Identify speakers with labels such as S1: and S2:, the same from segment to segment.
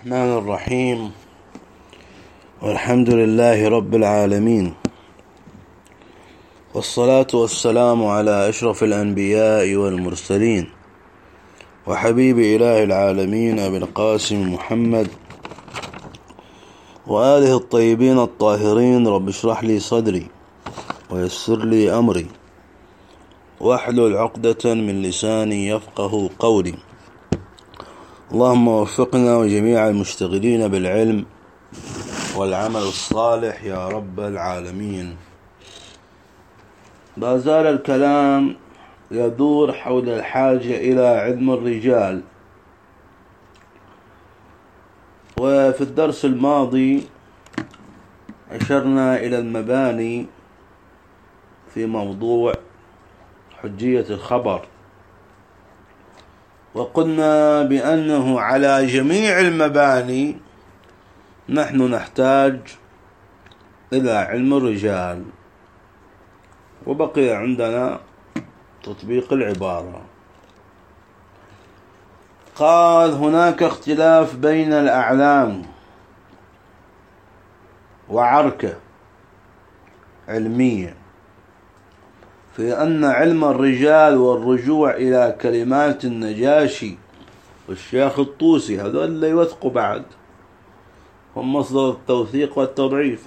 S1: الرحمن الرحيم. والحمد لله رب العالمين، والصلاة والسلام على أشرف الأنبياء والمرسلين وحبيب إله العالمين أبي القاسم محمد وآله الطيبين الطاهرين. رب اشرح لي صدري ويسر لي أمري واحلل عقدة من لساني يفقه قولي. اللهم وفقنا وجميع المشتغلين بالعلم والعمل الصالح يا رب العالمين. ما زال الكلام يدور حول الحاجة إلى علم الرجال، وفي الدرس الماضي أشرنا إلى المباني في موضوع حجية الخبر، وقلنا بأنه على جميع المباني نحن نحتاج إلى علم الرجال. وبقي عندنا تطبيق العبارة. قال: هناك اختلاف بين الأعلام وعركة علمية في أن علم الرجال والرجوع إلى كلمات النجاشي والشيخ الطوسي، هذول اللي يوثقوا بعد، هم مصدر التوثيق والتضعيف،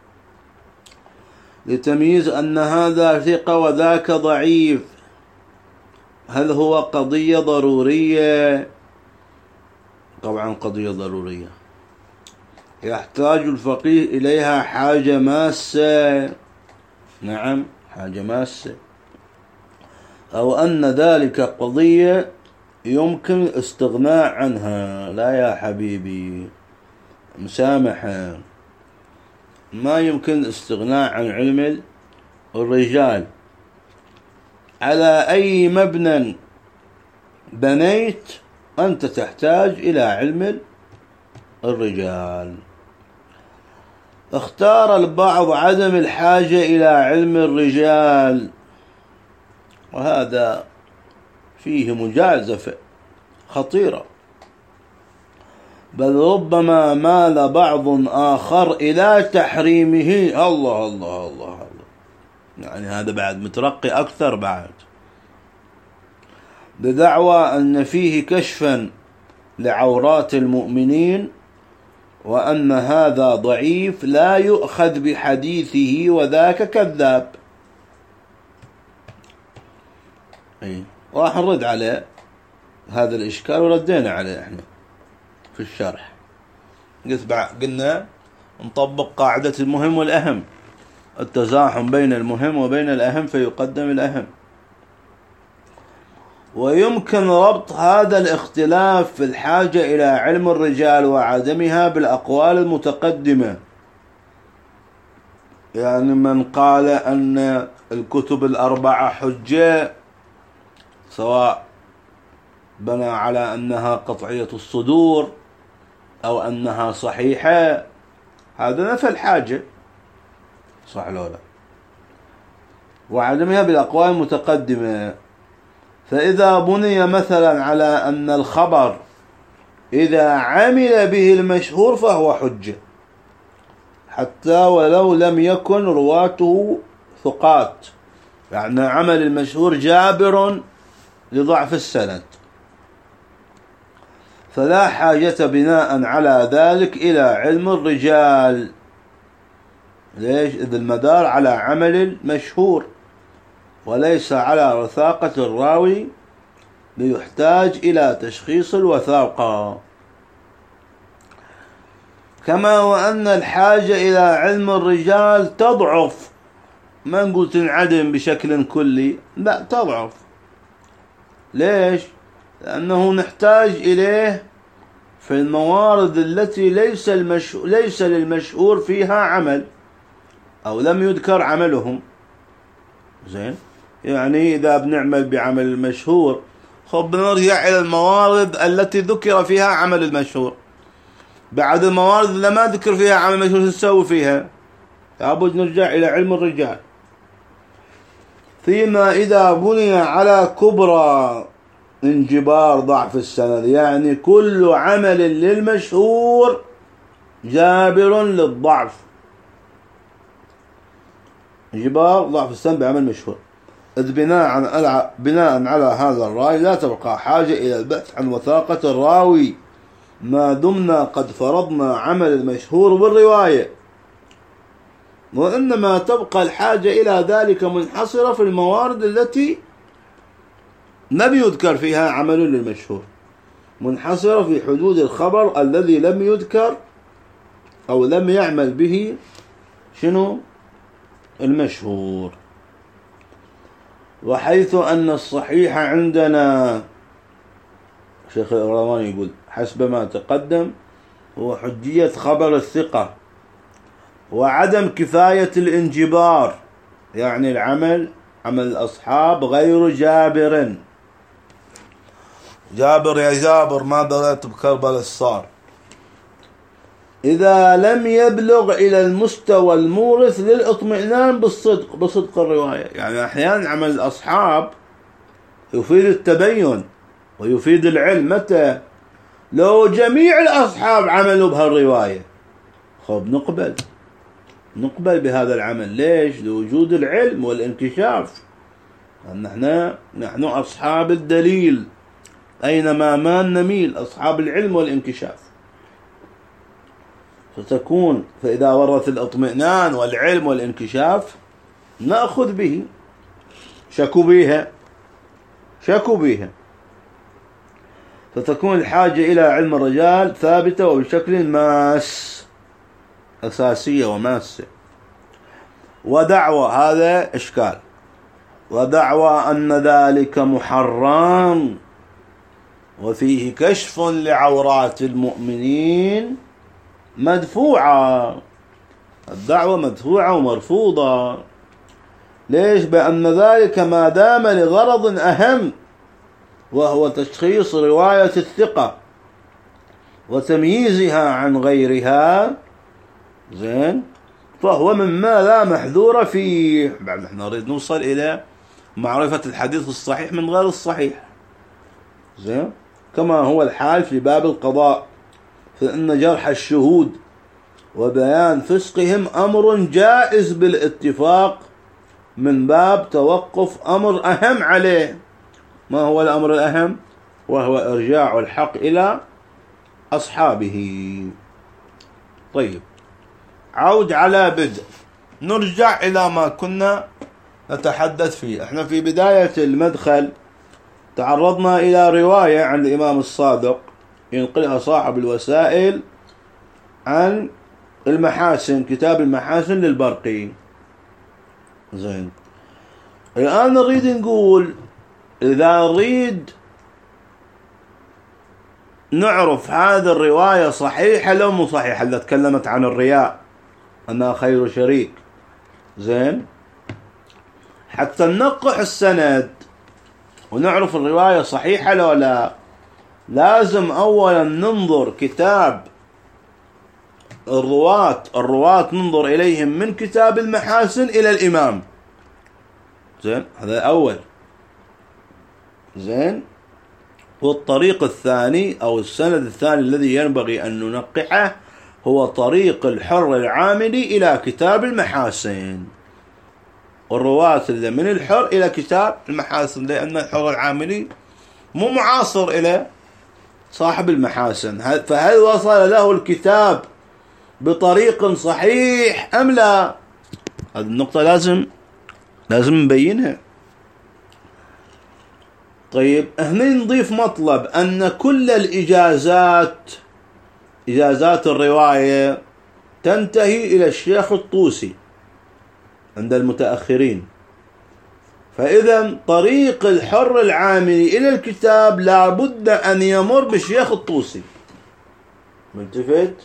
S1: لتمييز أن هذا ثقة وذاك ضعيف. هل هو قضية ضرورية؟ طبعا قضية ضرورية يحتاج الفقيه إليها حاجة ماسة. نعم، حاجة ماسة. أو أن ذلك قضية يمكن الاستغناء عنها. لا يا حبيبي، مسامحة، ما يمكن الاستغناء عن علم الرجال. على أي مبنى بنيت أنت تحتاج إلى علم الرجال. اختار البعض عدم الحاجة إلى علم الرجال، وهذا فيه مجازفة خطيرة، بل ربما مال بعض آخر إلى تحريمه. الله الله الله الله، يعني هذا بعد مترقي أكثر بعد، بدعوى أن فيه كشفا لعورات المؤمنين، وأن هذا ضعيف لا يؤخذ بحديثه وذاك كذاب. راح نرد على هذا الإشكال، وردينا عليه احنا في الشرح. قلنا نطبق قاعدة المهم والأهم، التزاحم بين المهم وبين الأهم فيقدم الأهم. ويمكن ربط هذا الاختلاف في الحاجة إلى علم الرجال وعدمها بالأقوال المتقدمة. يعني من قال أن الكتب الأربعة حجة، سواء بنى على أنها قطعية الصدور أو أنها صحيحة، هذا نفى الحاجة، صح لو لا؟ وعدمها بالأقوال المتقدمة. فإذا بني مثلا على أن الخبر إذا عمل به المشهور فهو حجة، حتى ولو لم يكن رواته ثقات، يعني عمل المشهور جابر لضعف السند، فلا حاجة بناء على ذلك إلى علم الرجال. ليش؟ إذ المدار على عمل المشهور وليس على وثاقة الراوي، ليحتاج إلى تشخيص الوثاقة. كما وأن الحاجة إلى علم الرجال تضعف، ما نقول تنعدم بشكل كلي، لا، تضعف. ليش؟ لأنه نحتاج إليه في الموارد التي ليس للمشهور فيها عمل، أو لم يذكر عملهم. زين، يعني إذا بنعمل بعمل المشهور، بنرجع إلى الموارد التي ذكر فيها عمل المشهور. بعد الموارد اللي ما ذكر فيها عمل المشهور نسوي فيها؟ لابد نرجع إلى علم الرجال. فيما إذا بني على كبرى انجبار ضعف السند، يعني كل عمل للمشهور جابر للضعف. انجبار ضعف السند بعمل مشهور. إذ بناء على هذا الرأي لا تبقى حاجة إلى البحث عن وثاقة الراوي ما دمنا قد فرضنا عمل المشهور بالرواية، وإنما تبقى الحاجة إلى ذلك منحصرة في الموارد التي لم يذكر فيها عمل للمشهور، منحصرة في حدود الخبر الذي لم يذكر أو لم يعمل به المشهور. وحيث أن الصحيح عندنا، شيخ الإغراماني يقول حسب ما تقدم هو حجية خبر الثقة وعدم كفاية الانجبار، يعني عمل الأصحاب غير جابر. جابر يا جابر ما دريت بكربلاء الصار، إذا لم يبلغ إلى المستوى المورث للإطمئنان بصدق الرواية. يعني أحيانا عمل الأصحاب يفيد التبين ويفيد العلم. متى؟ لو جميع الأصحاب عملوا بهالرواية خب نقبل بهذا العمل. ليش؟ لوجود العلم والانكشاف. نحن أصحاب الدليل، أينما ما نميل أصحاب العلم والانكشاف. فإذا ورث الإطمئنان والعلم والانكشاف نأخذ به. شكوا بها فتكون الحاجة إلى علم الرجال ثابتة وبشكل ماس، أساسية وماسة. ودعوى، هذا إشكال، ودعوى أن ذلك محرم وفيه كشف لعورات المؤمنين مدفوعة. الدعوة مدفوعة ومرفوضة. ليش؟ بأن ذلك ما دام لغرض أهم وهو تشخيص رواية الثقة وتمييزها عن غيرها، زين، فهو مما لا محذور فيه. بعد نحن نريد نوصل إلى معرفة الحديث الصحيح من غير الصحيح، زين، كما هو الحال في باب القضاء، فإن جرح الشهود وبيان فسقهم أمر جائز بالاتفاق من باب توقف أمر أهم عليه. ما هو الأمر الأهم؟ وهو إرجاع الحق إلى أصحابه. طيب، عود على بدء، نرجع إلى ما كنا نتحدث فيه. احنا في بداية المدخل تعرضنا إلى رواية عن الإمام الصادق ينقلها صاحب الوسائل عن المحاسن، كتاب المحاسن للبرقي. زين، الآن نريد نقول إذا نريد نعرف هذه الرواية صحيحة لو مو صحيحة، اللي تكلمت عن الرياء أنها خير شريك، زين، حتى ننقح السند ونعرف الرواية صحيحة لو لا، لازم أولا ننظر كتاب الرواة ننظر إليهم من كتاب المحاسن إلى الإمام. زين، هذا أول. زين، والطريق الثاني أو السند الثاني الذي ينبغي أن ننقحه هو طريق الحر العاملي إلى كتاب المحاسن، والرواة اللي من الحر إلى كتاب المحاسن، لأن الحر العاملي مو معاصر إلى صاحب المحاسن. فهل وصل له الكتاب بطريق صحيح أم لا؟ هذه النقطة لازم نبينها. طيب، هنا نضيف مطلب أن كل إجازات الرواية تنتهي إلى الشيخ الطوسي عند المتأخرين. فإذا طريق الحر العاملي إلى الكتاب لابد أن يمر بالشيخ الطوسي. ملتفت؟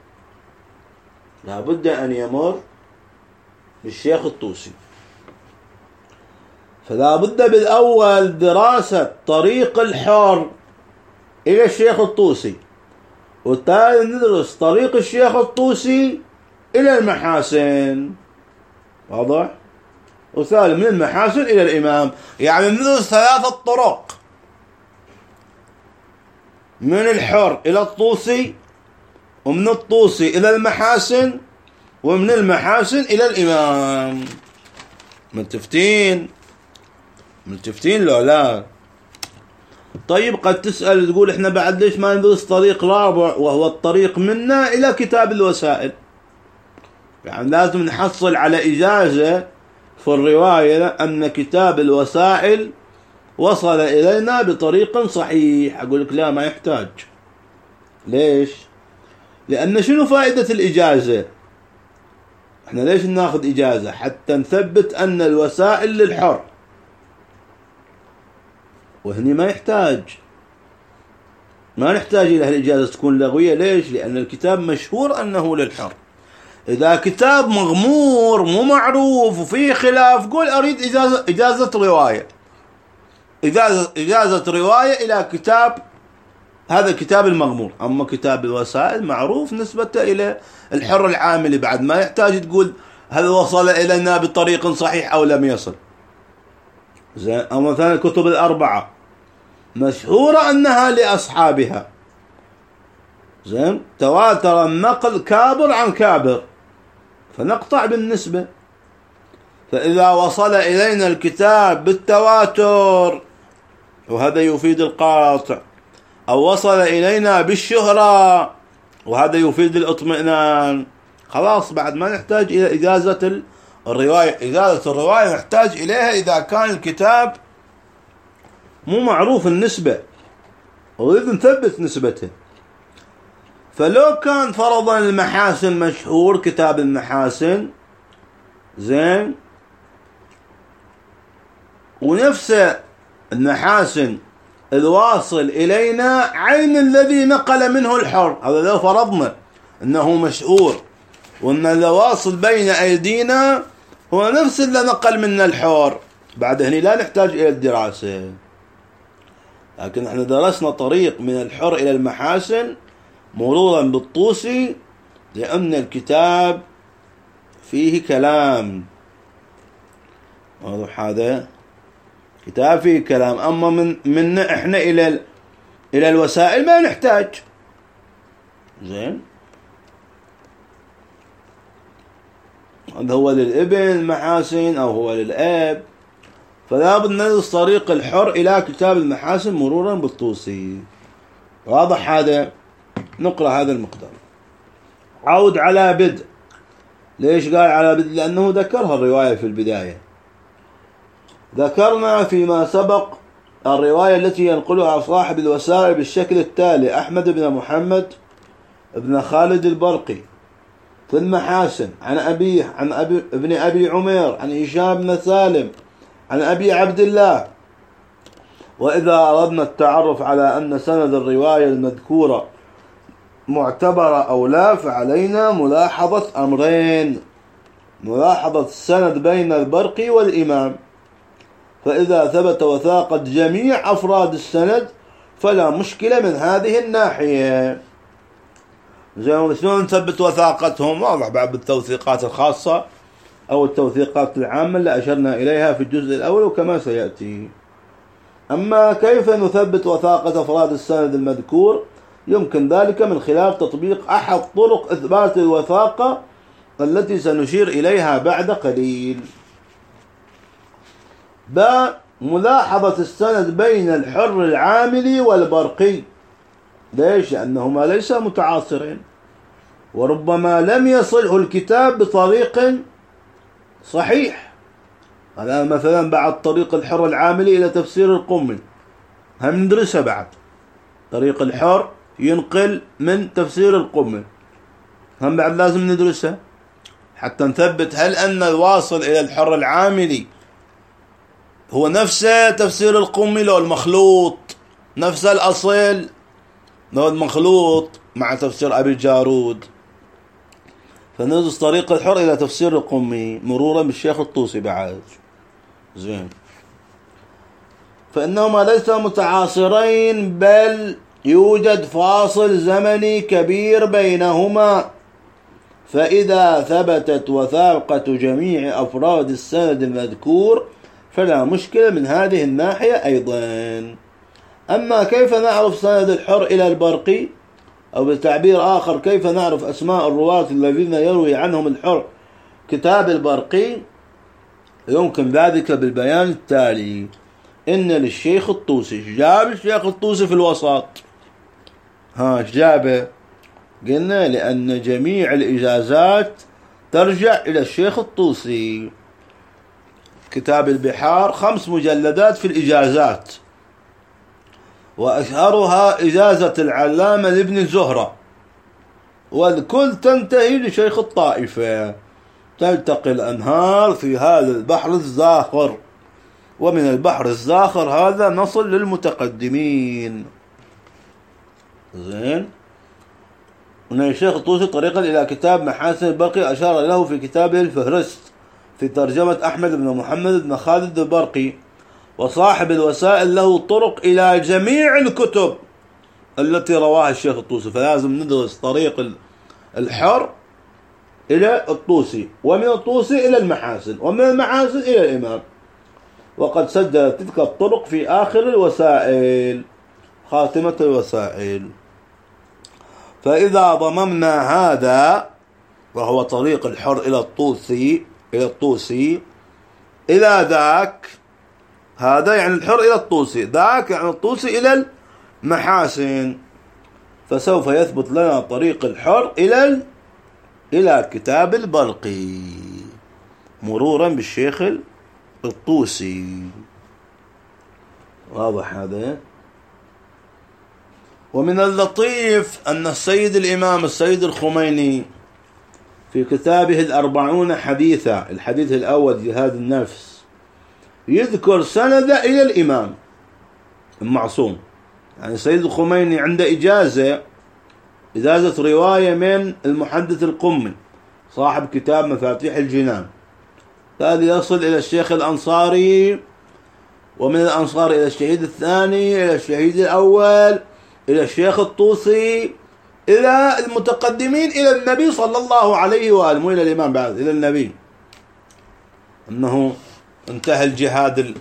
S1: لابد أن يمر بالشيخ الطوسي. فلا بد بالأول دراسة طريق الحر إلى الشيخ الطوسي، والتالي ندرس طريق الشيخ الطوسي إلى المحاسن. واضح؟ وثالث من المحاسن إلى الإمام، يعني ندرس 3 طرق من الحر إلى الطوسي، ومن الطوسي إلى المحاسن، ومن المحاسن إلى الإمام. متفتين لو لا؟ طيب قد تسأل تقول احنا بعد ليش ما ندرس طريق رابع وهو الطريق منا إلى كتاب الوسائل؟ يعني لازم نحصل على إجازة في الرواية أن كتاب الوسائل وصل إلينا بطريق صحيح. أقول لك لا، ما يحتاج. ليش؟ لأن شنو فائدة الإجازة؟ احنا ليش ناخذ إجازة؟ حتى نثبت أن الوسائل للحر، وهني ما نحتاج إلى الإجازة تكون لغوية. ليش؟ لأن الكتاب مشهور أنه للحر. إذا كتاب مغمور مو معروف وفيه خلاف، قول أريد إجازة رواية، إجازة رواية إلى كتاب، هذا الكتاب المغمور. أما كتاب الوسائل معروف نسبته إلى الحر العاملي، بعد ما يحتاج تقول هل وصل إلينا بطريق صحيح أو لم يصل. زين. أما مثلا الكتب الأربعة مشهورة أنها لأصحابها، زين، تواتر النقل كابر عن كابر، فنقطع بالنسبة. فإذا وصل إلينا الكتاب بالتواتر وهذا يفيد القاطع، أو وصل إلينا بالشهرة وهذا يفيد الاطمئنان، خلاص بعد ما نحتاج إلى إجازة الرواية. إجازة الرواية نحتاج إليها إذا كان الكتاب مو معروف النسبة ونريد نثبت نسبته. فلو كان فرضا المحاسن مشهور، كتاب المحاسن، زين، ونفس المحاسن الواصل إلينا عين الذي نقل منه الحر، هذا لو فرضنا أنه مشهور وأن الواصل بين أيدينا هو نفس اللي نقل منا الحر، بعد هنا لا نحتاج إلى الدراسة. لكن احنا درسنا طريق من الحر إلى المحاسن مرورا بالطوسي، لأن الكتاب فيه كلام واضح، هذا كتاب فيه كلام. أما من احنا إلى الوسائل ما نحتاج. زين. هذا هو للابن المحاسن أو هو للأب، فلا بد ندرس طريق الحر إلى كتاب المحاسن مرورا بالطوسي. واضح هذا؟ نقرأ هذا المقدار. عود على بدء. ليش قال على بدء؟ لأنه ذكرها الرواية في البداية. ذكرنا فيما سبق الرواية التي ينقلها صاحب الوسائل بالشكل التالي: أحمد بن محمد بن خالد البرقي في المحاسن عن أبيه عن ابن أبي عمير عن هشام بن سالم عن أبي عبد الله. وإذا أردنا التعرف على أن سند الرواية المذكورة معتبرة أو لا، فعلينا ملاحظة أمرين: ملاحظة السند بين البرقي والإمام، فإذا ثبت وثاقة جميع أفراد السند فلا مشكلة من هذه الناحية. زين. شلون نثبت وثاقتهم؟ واضح بعد بالتوثيقات الخاصة أو التوثيقات العامة اللي أشرنا إليها في الجزء الأول وكما سيأتي. أما كيف نثبت وثاقة أفراد السند المذكور؟ يمكن ذلك من خلال تطبيق أحد طرق إثبات الوثاقة التي سنشير إليها بعد قليل. ملاحظة السند بين الحر العاملي والبرقي. ليش؟ لأنهما ليس متعاصرين، وربما لم يصله الكتاب بطريق صحيح. الآن مثلا بعد طريق الحر العاملي إلى تفسير القمي هم ندرسها، بعد طريق الحر ينقل من تفسير القمي هم بعد لازم ندرسها حتى نثبت هل أن الواصل إلى الحر العاملي هو نفس تفسير القمي لو المخلوط، نفس الأصل لو المخلوط مع تفسير أبي الجارود. فندرس طريق الحر إلى تفسير القمي مرورا بالشيخ الطوسي بعد. زين. فإنهما ليس متعاصرين، بل يوجد فاصل زمني كبير بينهما، فإذا ثبتت وثاقة جميع أفراد السند المذكور فلا مشكلة من هذه الناحية أيضا. أما كيف نعرف سند الحر إلى البرقي، أو بتعبير آخر كيف نعرف أسماء الرواة الذين يروي عنهم الحر كتاب البرقي، يمكن ذلك بالبيان التالي. إن للشيخ الطوسي، جاب الشيخ الطوسي في الوسط، جابه، قلنا لأن جميع الإجازات ترجع إلى الشيخ الطوسي. كتاب البحار 5 مجلدات في الإجازات، وأشهرها إجازة العلامة لابن الزهرة، والكل تنتهي لشيخ الطائفة. تلتقي الأنهار في هذا البحر الزاخر، ومن البحر الزاخر هذا نصل للمتقدمين. زين. هنا الشيخ الطوسي طريقا إلى كتاب محاسن البرقي أشار له في كتابه الفهرست في ترجمة أحمد بن محمد بن خالد البرقي. وصاحب الوسائل له طرق إلى جميع الكتب التي رواها الشيخ الطوسي، فلازم ندرس طريق الحر إلى الطوسي، ومن الطوسي إلى المحاسن، ومن المحاسن إلى الإمام. وقد سجل تلك الطرق في آخر الوسائل، خاتمة الوسائل. فإذا ضممنا هذا وهو طريق الحر إلى الطوسي إلى ذاك، هذا يعني الحر إلى الطوسي، ذاك يعني الطوسي إلى المحاسن، فسوف يثبت لنا طريق الحر إلى كتاب البرقي مرورا بالشيخ الطوسي. واضح هذا؟ ومن اللطيف أن السيد الإمام السيد الخميني في كتابه 40 حديثا، الحديث الأول جهاد النفس، يذكر سند إلى الإمام المعصوم. يعني السيد الخميني عنده إجازة رواية من المحدث القمي صاحب كتاب مفاتيح الجنان، هذا يصل إلى الشيخ الأنصاري، ومن الأنصار إلى الشهيد الثاني، إلى الشهيد الأول، إلى الشيخ الطوسي، إلى المتقدمين، إلى النبي صلى الله عليه وآله، مو إلى الإمام بعد، إلى النبي، أنه انتهى الجهاد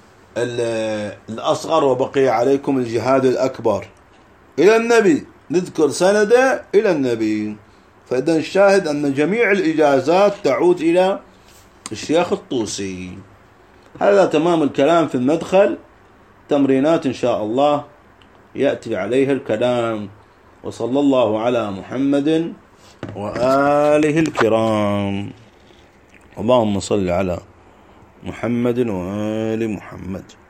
S1: الأصغر وبقي عليكم الجهاد الأكبر، إلى النبي، نذكر سنده إلى النبي. فإذا الشاهد أن جميع الإجازات تعود إلى الشيخ الطوسي. هذا تمام الكلام في المدخل. تمرينات إن شاء الله يأتي عليها الكلام. وصلى الله على محمد وآله الكرام. اللهم صل على محمد وآل محمد.